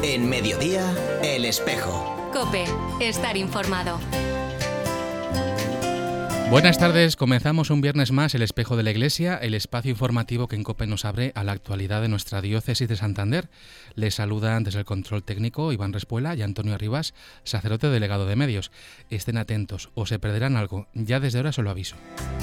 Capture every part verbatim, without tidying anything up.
En Mediodía, El Espejo. COPE, estar informado. Buenas tardes, comenzamos un viernes más El Espejo de la Iglesia, el espacio informativo que en COPE nos abre a la actualidad de nuestra diócesis de Santander. Les saludan desde el control técnico Iván Respuela y Antonio Arribas, sacerdote delegado de medios. Estén atentos o se perderán algo, ya desde ahora se lo aviso.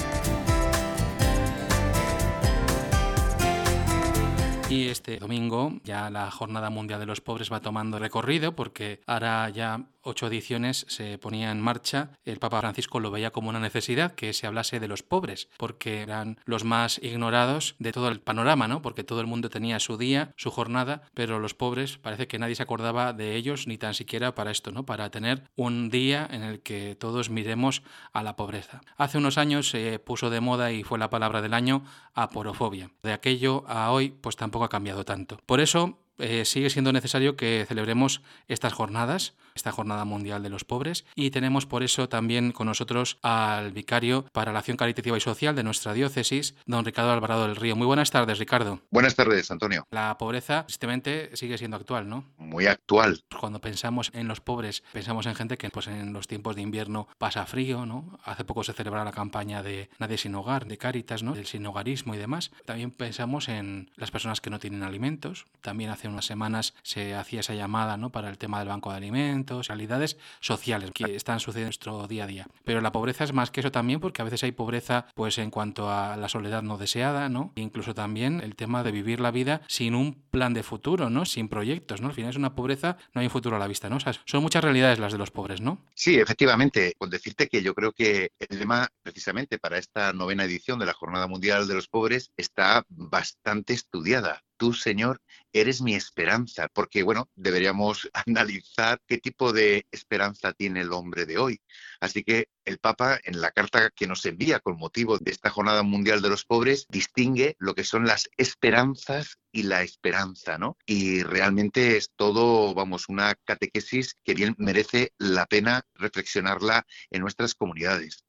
Y este domingo ya la Jornada Mundial de los Pobres va tomando recorrido porque ahora ya ocho ediciones se ponía en marcha. El Papa Francisco lo veía como una necesidad que se hablase de los pobres porque eran los más ignorados de todo el panorama, ¿no? Porque todo el mundo tenía su día, su jornada, pero los pobres parece que nadie se acordaba de ellos ni tan siquiera para esto, ¿no? Para tener un día en el que todos miremos a la pobreza. Hace unos años se puso de moda y fue la palabra del año aporofobia. De aquello a hoy pues tampoco ha cambiado tanto. Por eso eh, sigue siendo necesario que celebremos estas jornadas, esta Jornada Mundial de los Pobres, y tenemos por eso también con nosotros al vicario para la Acción Caritativa y Social de nuestra diócesis, don Ricardo Alvarado del Río. Muy buenas tardes, Ricardo. Buenas tardes, Antonio. La pobreza, tristemente, sigue siendo actual, ¿no? Muy actual. Cuando pensamos en los pobres, pensamos en gente que pues, en los tiempos de invierno pasa frío, ¿no? Hace poco se celebraba la campaña de Nadie sin Hogar, de Cáritas, ¿no? Del sinhogarismo y demás. También pensamos en las personas que no tienen alimentos. También hace unas semanas se hacía esa llamada, ¿no? Para el tema del banco de alimentos, realidades sociales que están sucediendo en nuestro día a día. Pero la pobreza es más que eso también, porque a veces hay pobreza pues en cuanto a la soledad no deseada, ¿no? E incluso también el tema de vivir la vida sin un plan de futuro, ¿no? Sin proyectos, ¿no? Al final es una pobreza, no hay un futuro a la vista, ¿no? O sea, son muchas realidades las de los pobres, ¿no? Sí, efectivamente. Con decirte que yo creo que el lema precisamente para esta novena edición de la Jornada Mundial de los Pobres está bastante estudiada. Tú, Señor, eres mi esperanza, porque, bueno, deberíamos analizar qué tipo de esperanza tiene el hombre de hoy. Así que el Papa, en la carta que nos envía con motivo de esta Jornada Mundial de los Pobres, distingue lo que son las esperanzas y la esperanza, ¿no? Y realmente es todo, vamos, una catequesis que bien merece la pena reflexionarla en nuestras comunidades.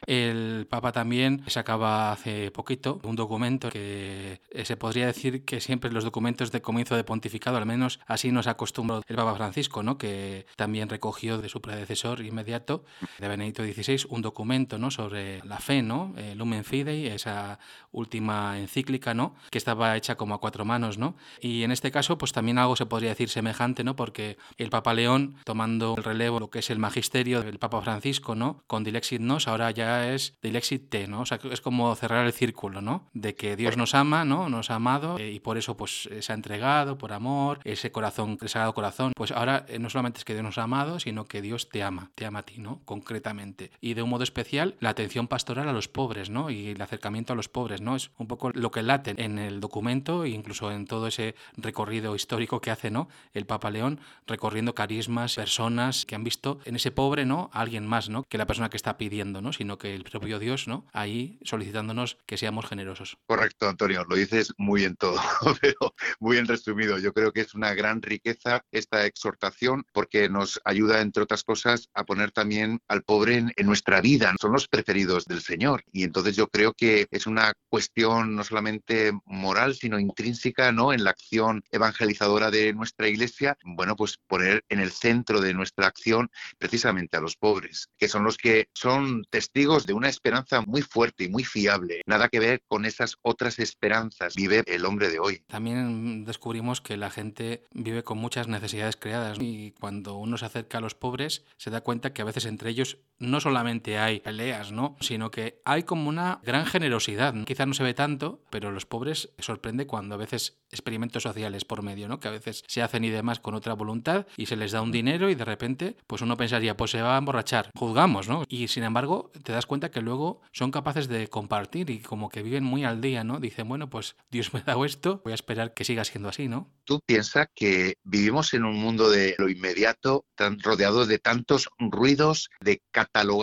El Papa también sacaba hace poquito un documento que se podría decir que siempre los documentos de comienzo de pontificado, al menos así nos acostumbró el Papa Francisco, ¿no? Que también recogió de su predecesor inmediato, de Benedicto dieciséis, un documento, ¿no? Sobre la fe, ¿no? El Lumen Fidei, esa última encíclica, ¿no? Que estaba hecha como a cuatro manos, ¿no? Y en este caso, pues también algo se podría decir semejante, ¿no? Porque el Papa León, tomando el relevo, lo que es el magisterio del Papa Francisco, ¿no? Con Dilexit Nos, ahora ya es Dilexit Te, ¿no? O sea, es como cerrar el círculo, ¿no? De que Dios nos ama, ¿no? Nos ha amado eh, y por eso pues se ha entregado por amor, ese corazón, el Sagrado Corazón. Pues ahora eh, no solamente es que Dios nos ha amado, sino que Dios te ama, te ama a ti, ¿no? Concretamente. Y de un modo especial, la atención pastoral a los pobres, ¿no? Y el acercamiento a los pobres, ¿no? Es un poco lo que late en el documento e incluso en todo ese recorrido histórico que hace, ¿no? El Papa León, recorriendo carismas, personas que han visto en ese pobre, ¿no? A alguien más, ¿no? Que la persona que está pidiendo, ¿no? Sino que el propio Dios, ¿no? Ahí solicitándonos que seamos generosos. Correcto, Antonio, lo dices muy bien todo, pero muy bien resumido. Yo creo que es una gran riqueza esta exhortación porque nos ayuda, entre otras cosas, a poner también al pobre en, en nuestra vida. Son los preferidos del Señor y entonces yo creo que es una cuestión no solamente moral, sino intrínseca, ¿no? En la acción evangelizadora de nuestra Iglesia, bueno, pues poner en el centro de nuestra acción precisamente a los pobres, que son los que son testigos de una esperanza muy fuerte y muy fiable. Nada que ver con esas otras esperanzas vive el hombre de hoy. También descubrimos que la gente vive con muchas necesidades creadas, ¿no? Y cuando uno se acerca a los pobres se da cuenta que a veces entre ellos no solamente hay peleas, ¿no? Sino que hay como una gran generosidad, ¿no? Quizás no se ve tanto, pero los pobres sorprende cuando a veces experimentos sociales por medio, ¿no? Que a veces se hacen y demás con otra voluntad y se les da un dinero y de repente pues uno pensaría, pues se va a emborrachar, juzgamos, ¿no? Y sin embargo te das cuenta que luego son capaces de compartir y como que viven muy al día, ¿no? Dicen, bueno, pues Dios me ha dado esto, voy a esperar que siga siendo así, ¿no? Tú piensas que vivimos en un mundo de lo inmediato, tan rodeados de tantos ruidos, de catalogar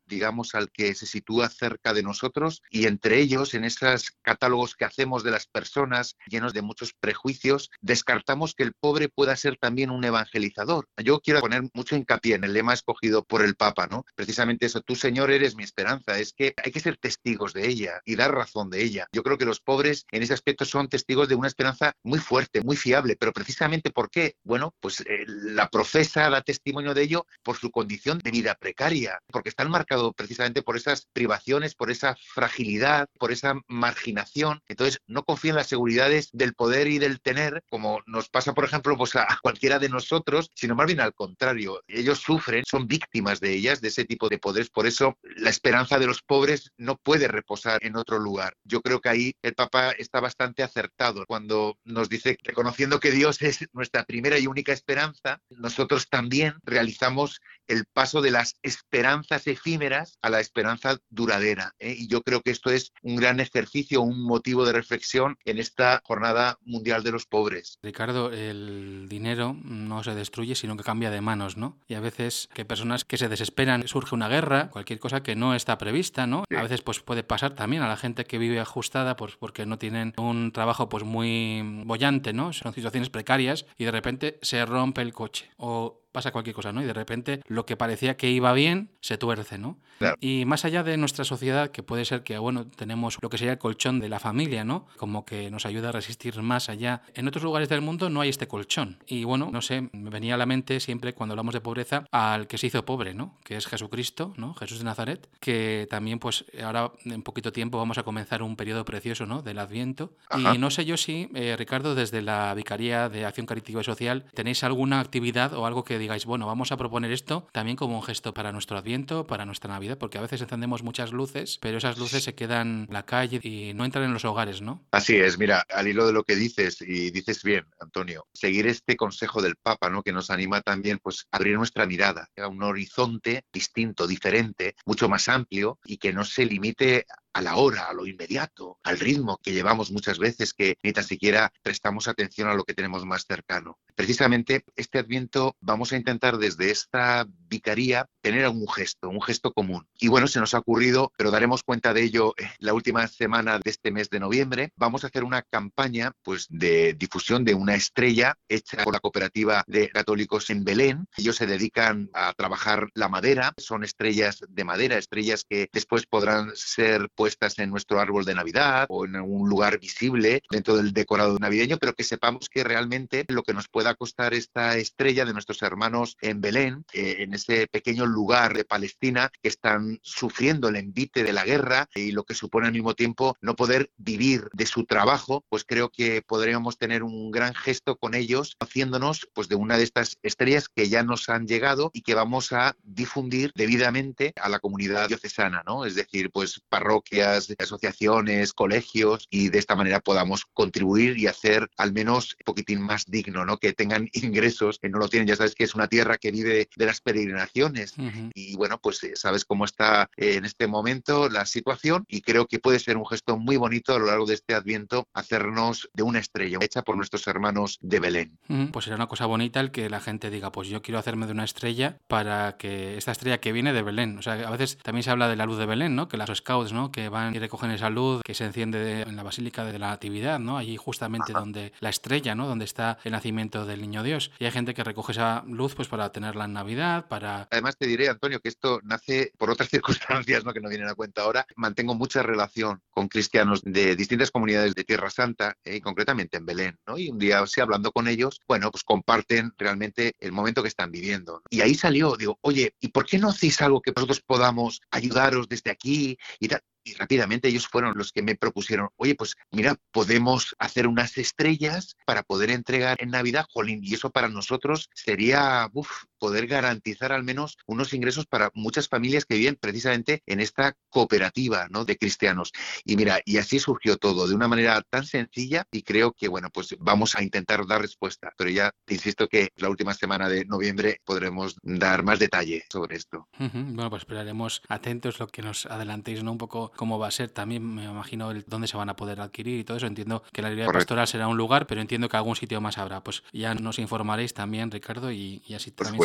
digamos, al que se sitúa cerca de nosotros, y entre ellos, en esos catálogos que hacemos de las personas llenos de muchos prejuicios, descartamos que el pobre pueda ser también un evangelizador. Yo quiero poner mucho hincapié en el lema escogido por el Papa, ¿no? Precisamente eso, tú, Señor, eres mi esperanza. Es que hay que ser testigos de ella y dar razón de ella. Yo creo que los pobres en ese aspecto son testigos de una esperanza muy fuerte, muy fiable, pero precisamente ¿por qué? Bueno, pues eh, la profesa, da testimonio de ello por su condición de vida precaria, porque están marcados precisamente por esas privaciones, por esa fragilidad, por esa marginación. Entonces, no confían en las seguridades del poder y del tener, como nos pasa, por ejemplo, pues a cualquiera de nosotros, sino más bien al contrario. Ellos sufren, son víctimas de ellas, de ese tipo de poderes. Por eso, la esperanza de los pobres no puede reposar en otro lugar. Yo creo que ahí el Papa está bastante acertado cuando nos dice, reconociendo que Dios es nuestra primera y única esperanza, nosotros también realizamos el paso de las esperanzas efímeras a la esperanza duradera, ¿eh? Y yo creo que esto es un gran ejercicio, un motivo de reflexión en esta Jornada Mundial de los Pobres. Ricardo, el dinero no se destruye, sino que cambia de manos, ¿no? Y a veces que personas que se desesperan, surge una guerra, cualquier cosa que no está prevista, ¿no? Sí. A veces pues puede pasar también a la gente que vive ajustada, pues porque no tienen un trabajo pues muy boyante, ¿no? Son situaciones precarias y de repente se rompe el coche o pasa cualquier cosa, ¿no? Y de repente lo que parecía que iba bien se tuerce, ¿no? Claro. Y más allá de nuestra sociedad, que puede ser que, bueno, tenemos lo que sería el colchón de la familia, ¿no? Como que nos ayuda a resistir más allá. En otros lugares del mundo no hay este colchón. Y bueno, no sé, me venía a la mente siempre cuando hablamos de pobreza al que se hizo pobre, ¿no? Que es Jesucristo, ¿no? Jesús de Nazaret, que también pues ahora en poquito tiempo vamos a comenzar un periodo precioso, ¿no? Del Adviento. Ajá. Y no sé yo si, eh, Ricardo, desde la Vicaría de Acción Caritativa y Social, tenéis alguna actividad o algo que digáis, bueno, vamos a proponer esto también como un gesto para nuestro Adviento, para nuestra Navidad, porque a veces encendemos muchas luces, pero esas luces se quedan en la calle y no entran en los hogares, ¿no? Así es, mira, al hilo de lo que dices, y dices bien, Antonio, seguir este consejo del Papa, ¿no? Que nos anima también pues a abrir nuestra mirada a un horizonte distinto, diferente, mucho más amplio y que no se limite a la hora, a lo inmediato, al ritmo que llevamos muchas veces, que ni tan siquiera prestamos atención a lo que tenemos más cercano. Precisamente este Adviento vamos a intentar desde esta vicaría tener un gesto, un gesto común. Y bueno, se nos ha ocurrido, pero daremos cuenta de ello la última semana de este mes de noviembre. Vamos a hacer una campaña pues de difusión de una estrella hecha por la cooperativa de católicos en Belén. Ellos se dedican a trabajar la madera, son estrellas de madera, estrellas que después podrán ser puestas en nuestro árbol de Navidad o en algún lugar visible dentro del decorado navideño, pero que sepamos que realmente lo que nos pueda costar esta estrella de nuestros hermanos en Belén, eh, en ese pequeño lugar de Palestina que están sufriendo el envite de la guerra y lo que supone al mismo tiempo no poder vivir de su trabajo, pues creo que podríamos tener un gran gesto con ellos, haciéndonos pues de una de estas estrellas que ya nos han llegado y que vamos a difundir debidamente a la comunidad diocesana, ¿no? Es decir, pues parroquias, asociaciones, colegios, y de esta manera podamos contribuir y hacer al menos un poquitín más digno, ¿no? Que tengan ingresos, que no lo tienen. Ya sabes que es una tierra que vive de las peregrinaciones. Uh-huh. Y bueno, pues sabes cómo está en este momento la situación y creo que puede ser un gesto muy bonito a lo largo de este Adviento hacernos de una estrella hecha por nuestros hermanos de Belén. Uh-huh. Pues será una cosa bonita el que la gente diga, pues yo quiero hacerme de una estrella para que esta estrella que viene de Belén. O sea, a veces también se habla de la luz de Belén, ¿no? Que los scouts, ¿no? Que van y recogen esa luz que se enciende en la Basílica de la Natividad, ¿no? Allí justamente Ajá. donde la estrella, ¿no? Donde está el nacimiento del Niño Dios. Y hay gente que recoge esa luz pues para tenerla en Navidad, para... Además te diré, Antonio, que esto nace por otras circunstancias, ¿no? Que no vienen a cuenta ahora. Mantengo mucha relación con cristianos de distintas comunidades de Tierra Santa, eh, y concretamente en Belén, ¿no? Y un día, sí, hablando con ellos, bueno, pues comparten realmente el momento que están viviendo. Y ahí salió, digo, oye, ¿y por qué no hacéis algo que nosotros podamos ayudaros desde aquí y tal? Y rápidamente ellos fueron los que me propusieron, oye, pues mira, podemos hacer unas estrellas para poder entregar en Navidad, jolín, y eso para nosotros sería uf, poder garantizar al menos unos ingresos para muchas familias que viven precisamente en esta cooperativa, ¿no? De cristianos. Y mira, y así surgió todo, de una manera tan sencilla, y creo que, bueno, pues vamos a intentar dar respuesta, pero ya te insisto que la última semana de noviembre podremos dar más detalle sobre esto. Uh-huh. Bueno, pues esperaremos atentos lo que nos adelantéis, ¿no? Un poco cómo va a ser, también me imagino el, dónde se van a poder adquirir y todo eso. Entiendo que la librería pastoral será un lugar, pero entiendo que algún sitio más habrá. Pues ya nos informaréis también, Ricardo, y, y así Por también supuesto.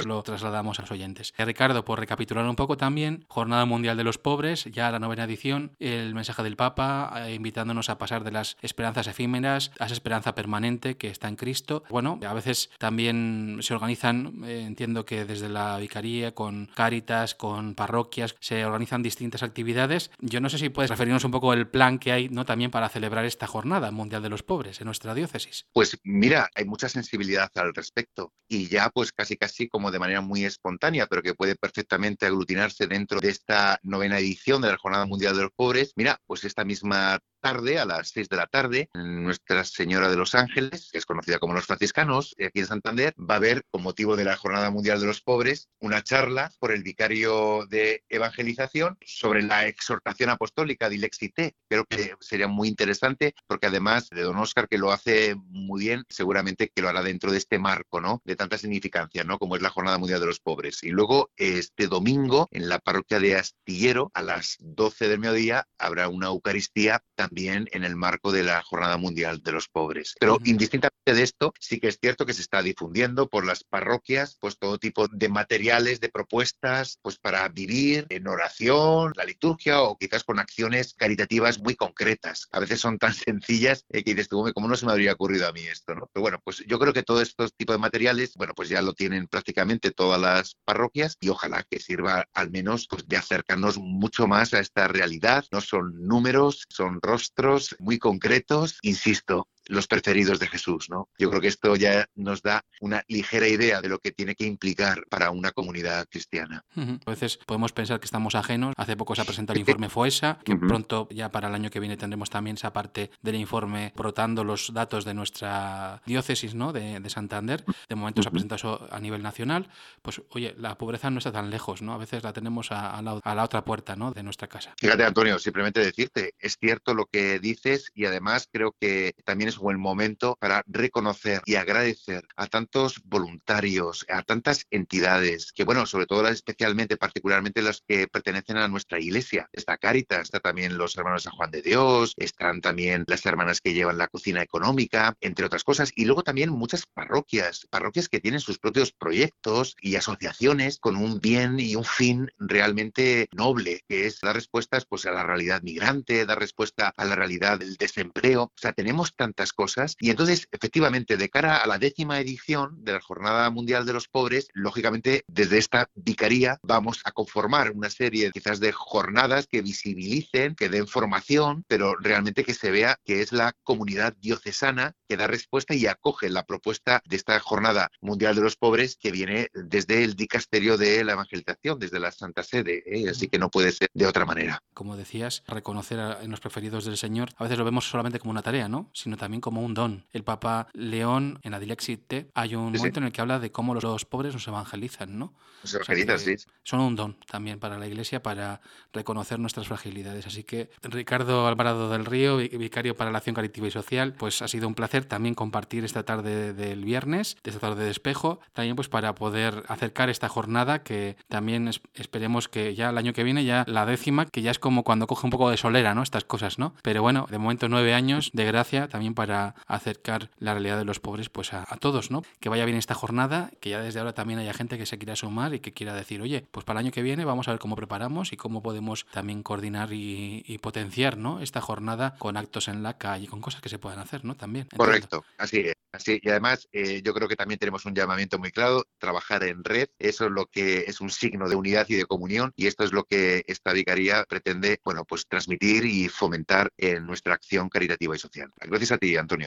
pues lo trasladamos a los oyentes. Eh, Ricardo, por recapitular un poco también, Jornada Mundial de los Pobres, ya la novena edición, el mensaje del Papa eh, invitándonos a pasar de las esperanzas efímeras a esa esperanza permanente que está en Cristo. Bueno, a veces también se organizan, eh, entiendo que desde la Vicaría, con Cáritas, con parroquias, se organizan distintas actividades. Yo no sé si puedes referirnos un poco al plan que hay, ¿no?, también para celebrar esta Jornada Mundial de los Pobres en nuestra diócesis. Pues mira, hay mucha sensibilidad al respecto y ya pues casi casi como de manera muy espontánea, pero que puede perfectamente aglutinarse dentro de esta novena edición de la Jornada Mundial de los Pobres. Mira, pues esta misma tarde, a las seis de la tarde, Nuestra Señora de los Ángeles, que es conocida como los franciscanos, aquí en Santander, va a haber, con motivo de la Jornada Mundial de los Pobres, una charla por el vicario de evangelización sobre la exhortación apostólica de Dilexité. Creo que sería muy interesante, porque además de don Óscar, que lo hace muy bien, seguramente que lo hará dentro de este marco, ¿no?, de tanta significancia, ¿no?, como es la Jornada Mundial de los Pobres. Y luego, este domingo, en la parroquia de Astillero, a las doce del mediodía, habrá una Eucaristía también en el marco de la Jornada Mundial de los Pobres. Pero uh-huh. indistintamente de esto, sí que es cierto que se está difundiendo por las parroquias pues todo tipo de materiales, de propuestas pues para vivir en oración, la liturgia o quizás con acciones caritativas muy concretas. A veces son tan sencillas eh, que dices tú, ¿cómo no se me habría ocurrido a mí esto?, ¿no? Pero bueno, pues yo creo que todos estos tipos de materiales, bueno, pues ya lo tienen prácticamente todas las parroquias y ojalá que sirva al menos pues de acercarnos mucho más a esta realidad. No son números, son rostros muy concretos, insisto, los preferidos de Jesús, ¿no? Yo creo que esto ya nos da una ligera idea de lo que tiene que implicar para una comunidad cristiana. Uh-huh. A veces podemos pensar que estamos ajenos. Hace poco se ha presentado el informe FOESA, que uh-huh. pronto, ya para el año que viene, tendremos también esa parte del informe brotando los datos de nuestra diócesis, ¿no?, de, de Santander. De momento uh-huh. se ha presentado eso a nivel nacional. Pues, oye, la pobreza no está tan lejos, ¿no? A veces la tenemos a, a, la, a la otra puerta, ¿no?, de nuestra casa. Fíjate, Antonio, simplemente decirte, es cierto lo que dices y además creo que también es un buen momento para reconocer y agradecer a tantos voluntarios, a tantas entidades, que bueno, sobre todo especialmente, particularmente las que pertenecen a nuestra iglesia. Está Cáritas, está también los hermanos de San Juan de Dios, están también las hermanas que llevan la cocina económica, entre otras cosas, y luego también muchas parroquias, parroquias que tienen sus propios proyectos y asociaciones con un bien y un fin realmente noble, que es dar respuestas pues a la realidad migrante, dar respuesta a la realidad del desempleo. O sea, tenemos tantas cosas y entonces, efectivamente, de cara a la décima edición de la Jornada Mundial de los Pobres, lógicamente, desde esta vicaría vamos a conformar una serie quizás de jornadas que visibilicen, que den formación, pero realmente que se vea que es la comunidad diocesana que da respuesta y acoge la propuesta de esta Jornada Mundial de los Pobres que viene desde el dicasterio de la evangelización, desde la Santa Sede, ¿eh? Así que no puede ser de otra manera. Como decías, reconocer a, en los preferidos del Señor, a veces lo vemos solamente como una tarea, ¿no?, sino también como un don. El Papa León, en Adilexite, hay un sí, momento sí. en el que habla de cómo los, los pobres nos evangelizan, ¿no? Nos evangelizan, o sea, sí. Son un don también para la Iglesia para reconocer nuestras fragilidades. Así que, Ricardo Alvarado del Río, vicario para la Acción Caritativa y Social, pues ha sido un placer también compartir esta tarde del viernes, de esta tarde de espejo, también pues para poder acercar esta jornada que también es, esperemos que ya el año que viene, ya la décima, que ya es como cuando coge un poco de solera, ¿no?, estas cosas, ¿no? Pero bueno, de momento nueve años de gracia también para acercar la realidad de los pobres pues a, a todos, ¿no? Que vaya bien esta jornada, que ya desde ahora también haya gente que se quiera sumar y que quiera decir, oye, pues para el año que viene vamos a ver cómo preparamos y cómo podemos también coordinar y, y potenciar, ¿no?, esta jornada con actos en la calle, con cosas que se puedan hacer, ¿no? También. Entiendo. Correcto, así es. Así, y además eh, yo creo que también tenemos un llamamiento muy claro, trabajar en red, eso es lo que es un signo de unidad y de comunión y esto es lo que esta vicaría pretende, bueno, pues transmitir y fomentar en nuestra acción caritativa y social. Gracias a ti, Antonio.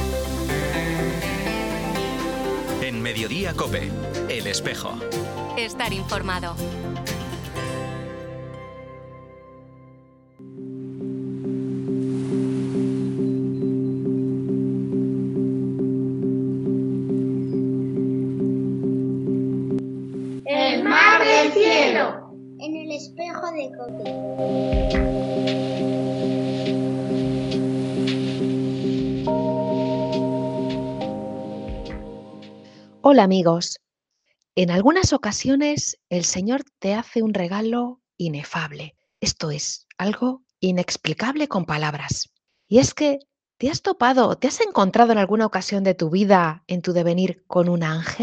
En Mediodía COPE, El Espejo. Estar informado. El mar del cielo. En el espejo de COPE. Hola amigos, en algunas ocasiones el Señor te hace un regalo inefable, esto es, algo inexplicable con palabras. Y es que, ¿te has topado, te has encontrado en alguna ocasión de tu vida, en tu devenir, con un ángel?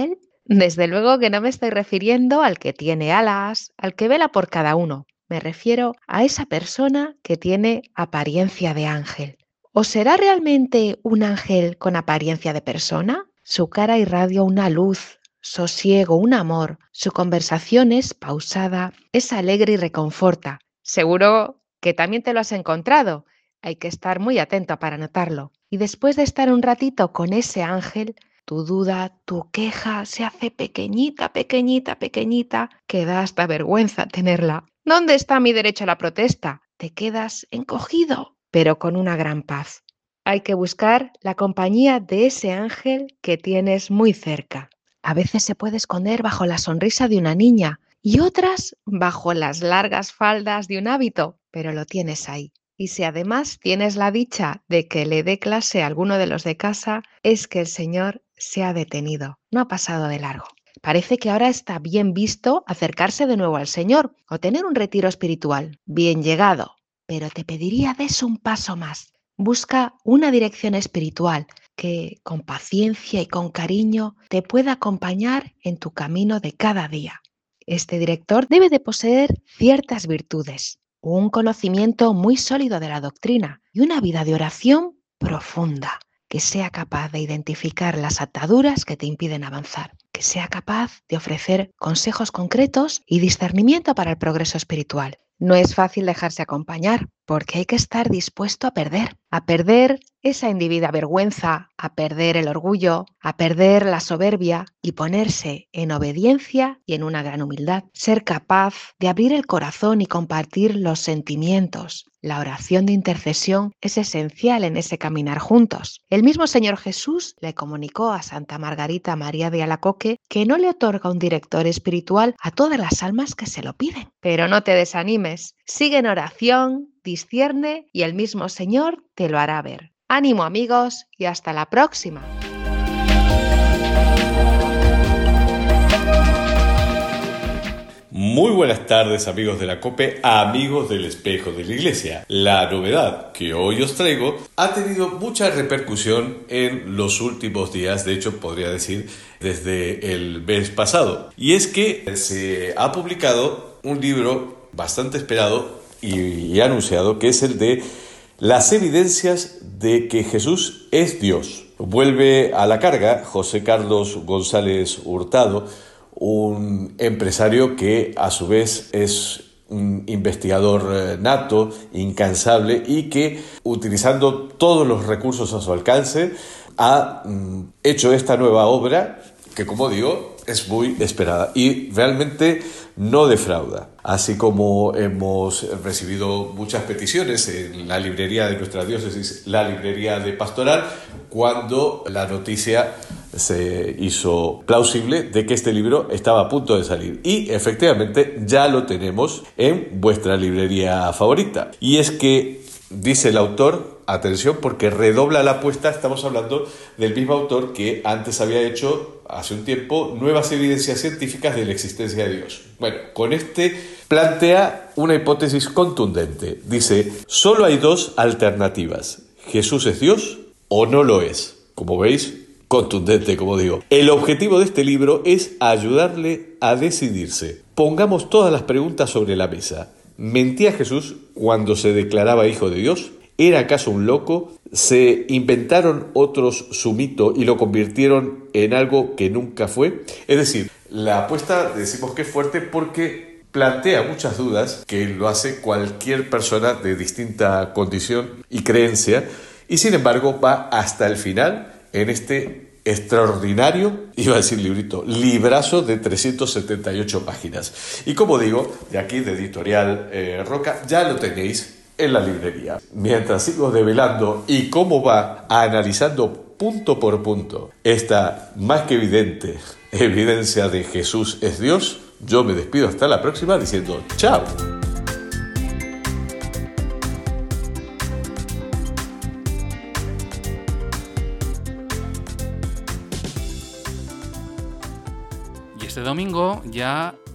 Desde luego que no me estoy refiriendo al que tiene alas, al que vela por cada uno. Me refiero a esa persona que tiene apariencia de ángel. ¿O será realmente un ángel con apariencia de persona? Su cara irradia una luz, sosiego, un amor. Su conversación es pausada, es alegre y reconforta. Seguro que también te lo has encontrado. Hay que estar muy atento para notarlo. Y después de estar un ratito con ese ángel, tu duda, tu queja se hace pequeñita, pequeñita, pequeñita, que da hasta vergüenza tenerla. ¿Dónde está mi derecho a la protesta? Te quedas encogido, pero con una gran paz. Hay que buscar la compañía de ese ángel que tienes muy cerca. A veces se puede esconder bajo la sonrisa de una niña y otras bajo las largas faldas de un hábito, pero lo tienes ahí. Y si además tienes la dicha de que le dé clase a alguno de los de casa, es que el Señor se ha detenido, no ha pasado de largo. Parece que ahora está bien visto acercarse de nuevo al Señor o tener un retiro espiritual. Bien llegado, pero te pediría des un paso más. Busca una dirección espiritual que con paciencia y con cariño te pueda acompañar en tu camino de cada día. Este director debe de poseer ciertas virtudes, un conocimiento muy sólido de la doctrina y una vida de oración profunda, que sea capaz de identificar las ataduras que te impiden avanzar, que sea capaz de ofrecer consejos concretos y discernimiento para el progreso espiritual. No es fácil dejarse acompañar, porque hay que estar dispuesto a perder, a perder esa indebida vergüenza, a perder el orgullo, a perder la soberbia y ponerse en obediencia y en una gran humildad. Ser capaz de abrir el corazón y compartir los sentimientos. La oración de intercesión es esencial en ese caminar juntos. El mismo Señor Jesús le comunicó a Santa Margarita María de Alacoque que no le otorga un director espiritual a todas las almas que se lo piden. Pero no te desanimes, sigue en oración, discierne y el mismo Señor te lo hará ver. Ánimo amigos y hasta la próxima. Muy buenas tardes amigos de la COPE, amigos del Espejo de la Iglesia. La novedad que hoy os traigo ha tenido mucha repercusión en los últimos días, de hecho podría decir desde el mes pasado. Y es que se ha publicado un libro bastante esperado y, y anunciado, que es el de Las evidencias de que Jesús es Dios. Vuelve a la carga José Carlos González Hurtado, un empresario que a su vez es un investigador nato, incansable y que, utilizando todos los recursos a su alcance, ha mm, hecho esta nueva obra que, como digo, es muy esperada y realmente no defrauda. Así como hemos recibido muchas peticiones en la librería de nuestra diócesis, la librería de Pastoral, cuando la noticia se hizo plausible de que este libro estaba a punto de salir. Y efectivamente ya lo tenemos en vuestra librería favorita. Y es que, dice el autor, atención porque redobla la apuesta, estamos hablando del mismo autor que antes había hecho hace un tiempo nuevas evidencias científicas de la existencia de Dios. Bueno, con este plantea una hipótesis contundente. Dice, solo hay dos alternativas: Jesús es Dios o no lo es. Como veis, contundente, como digo. El objetivo de este libro es ayudarle a decidirse. Pongamos todas las preguntas sobre la mesa. ¿Mentía Jesús cuando se declaraba hijo de Dios? ¿Era acaso un loco? ¿Se inventaron otros su mito y lo convirtieron en algo que nunca fue? Es decir, la apuesta decimos que es fuerte porque plantea muchas dudas que lo hace cualquier persona de distinta condición y creencia, y sin embargo va hasta el final en este extraordinario, iba a decir librito, librazo de trescientas setenta y ocho páginas. Y como digo, de aquí de Editorial eh, Roca, ya lo tenéis en la librería. Mientras sigo develando y cómo va analizando punto por punto esta más que evidente evidencia de Jesús es Dios, yo me despido hasta la próxima diciendo chao. Y este domingo ya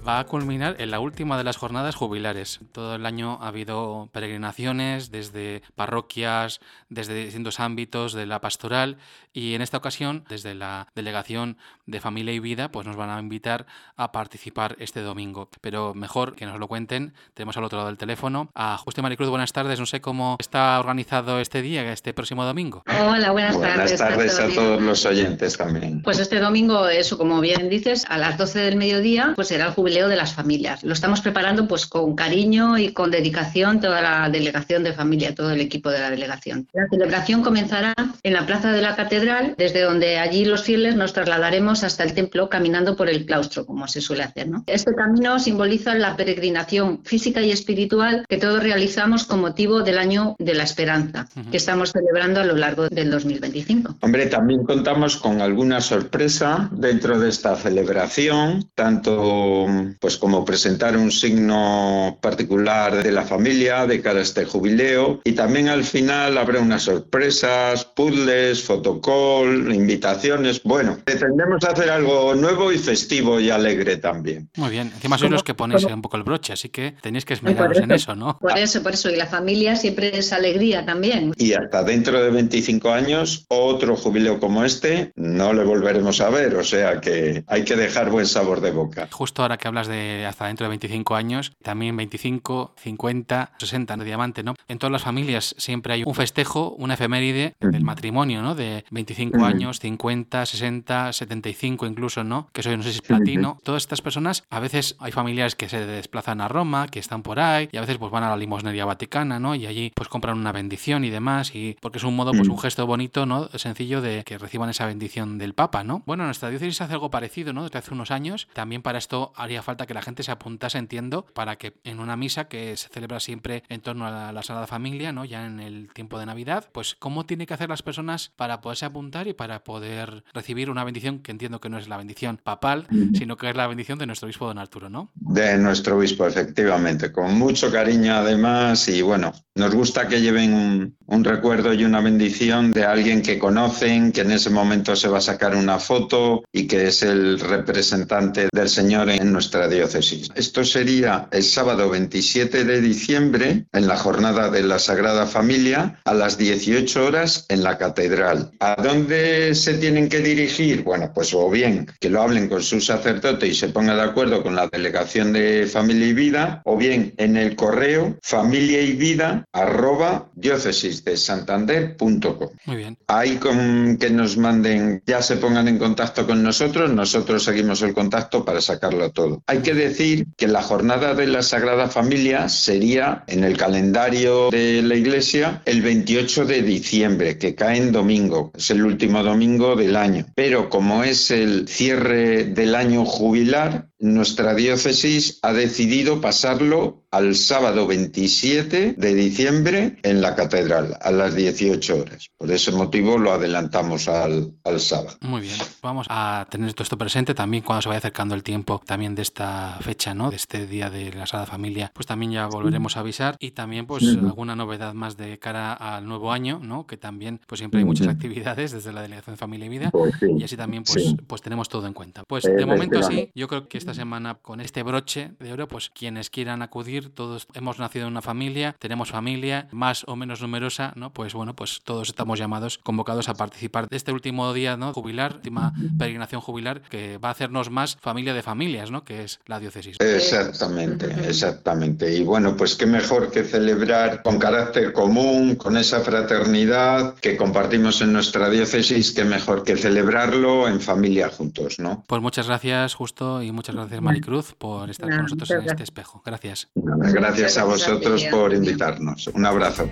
va a culminar en la última de las jornadas jubilares. Todo el año ha habido peregrinaciones desde parroquias, desde distintos ámbitos de la pastoral, y en esta ocasión, desde la Delegación de Familia y Vida, pues nos van a invitar a participar este domingo. Pero mejor que nos lo cuenten, tenemos al otro lado del teléfono a Justo y Maricruz. Buenas tardes, no sé cómo está organizado este día, este próximo domingo. Hola, buenas tardes. Buenas tardes a todos los oyentes también. Pues este domingo, eso como bien dices, a las doce del mediodía, pues será el jubileo de las familias. Lo estamos preparando pues con cariño y con dedicación toda la delegación de familia, todo el equipo de la delegación. La celebración comenzará en la plaza de la catedral, desde donde allí los fieles nos trasladaremos hasta el templo caminando por el claustro, como se suele hacer, ¿no? Este camino simboliza la peregrinación física y espiritual que todos realizamos con motivo del año de la esperanza, uh-huh. que estamos celebrando a lo largo del dos mil veinticinco. Hombre, también contamos con alguna sorpresa dentro de esta celebración, tanto pues como presentar un signo particular de la familia de cara a este jubileo, y también al final habrá unas sorpresas, puzzles, fotocall, invitaciones. Bueno, pretendemos hacer algo nuevo y festivo y alegre también. Muy bien, encima sois los que ponéis un poco el broche, así que tenéis que esmeraros en eso, ¿no? Por eso, por eso, y la familia siempre es alegría también. Y hasta dentro de veinticinco años, otro jubileo como este, no le volveremos a ver, o sea que hay que dejar buen sabor de boca. Justo ahora que hablas de hasta dentro de veinticinco años, también veinticinco, cincuenta, sesenta de diamante, ¿no? En todas las familias siempre hay un festejo, una efeméride mm. del matrimonio, ¿no? De veinticinco mm. años, cincuenta, sesenta, setenta y cinco incluso, ¿no? Que soy, no sé si es platino. Mm. Todas estas personas, a veces hay familiares que se desplazan a Roma, que están por ahí, y a veces pues van a la limosnería vaticana, ¿no? Y allí pues compran una bendición y demás, y porque es un modo, pues un gesto bonito, ¿no? Sencillo de que reciban esa bendición del Papa, ¿no? Bueno, nuestra diócesis hace algo parecido, ¿no? Desde hace unos años. También para esto haría falta que la gente se apuntase, entiendo, para que en una misa que se celebra siempre en torno a la, la Sagrada Familia, ¿no? Ya en el tiempo de Navidad, pues cómo tiene que hacer las personas para poderse apuntar y para poder recibir una bendición que entiendo que no es la bendición papal, sino que es la bendición de nuestro obispo don Arturo, ¿no? De nuestro obispo, efectivamente, con mucho cariño además, y bueno, nos gusta que lleven un, un recuerdo y una bendición de alguien que conocen, que en ese momento se va a sacar una foto y que es el representante del Señor en nuestra diócesis. Esto sería el sábado veintisiete de diciembre, en la jornada de la Sagrada Familia, a las dieciocho horas en la catedral. ¿A dónde se tienen que dirigir? Bueno, pues o bien que lo hablen con su sacerdote y se ponga de acuerdo con la Delegación de Familia y Vida, o bien en el correo familia y vida arroba diócesis de santander punto com. Muy bien. Ahí con que nos manden, ya se pongan en contacto con nosotros, nosotros seguimos el contacto para sacarlo todo. Hay que decir que la jornada de la Sagrada Familia sería en el calendario de la Iglesia el veintiocho de diciembre, que cae en domingo, es el último domingo del año. Pero como es el cierre del año jubilar, nuestra diócesis ha decidido pasarlo al sábado veintisiete de diciembre en la catedral, a las dieciocho horas. Por ese motivo lo adelantamos al, al sábado. Muy bien, vamos a tener todo esto presente también cuando se vaya acercando el tiempo también de esta fecha, ¿no? De este día de la Sagrada Familia, pues también ya volveremos a avisar, y también pues sí. alguna novedad más de cara al nuevo año, ¿no? Que también pues siempre hay muchas actividades desde la Delegación de Familia y Vida, pues sí. y así también pues, sí. pues tenemos todo en cuenta. Pues de momento sí, yo creo que esta semana con este broche de oro, pues quienes quieran acudir, todos hemos nacido en una familia, tenemos familia más o menos numerosa, ¿no? Pues bueno, pues todos estamos llamados, convocados a participar de este último día, ¿no? Jubilar, última peregrinación jubilar, que va a hacernos más familia de familias, ¿no? Que es la diócesis. Exactamente, exactamente. Y bueno, pues qué mejor que celebrar con carácter común, con esa fraternidad que compartimos en nuestra diócesis, qué mejor que celebrarlo en familia juntos, ¿no? Pues muchas gracias, Justo, y muchas gracias, Maricruz, por estar no, con nosotros en este espejo. Gracias. Gracias a vosotros por invitarnos. Un abrazo.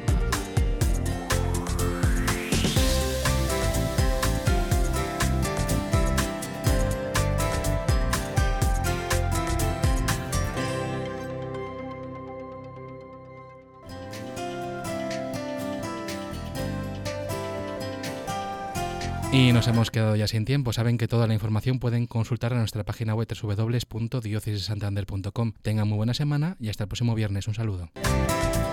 Y nos hemos quedado ya sin tiempo. Saben que toda la información pueden consultar en nuestra página web doble u doble u doble u punto diócesis de santander punto com. Tengan muy buena semana y hasta el próximo viernes. Un saludo.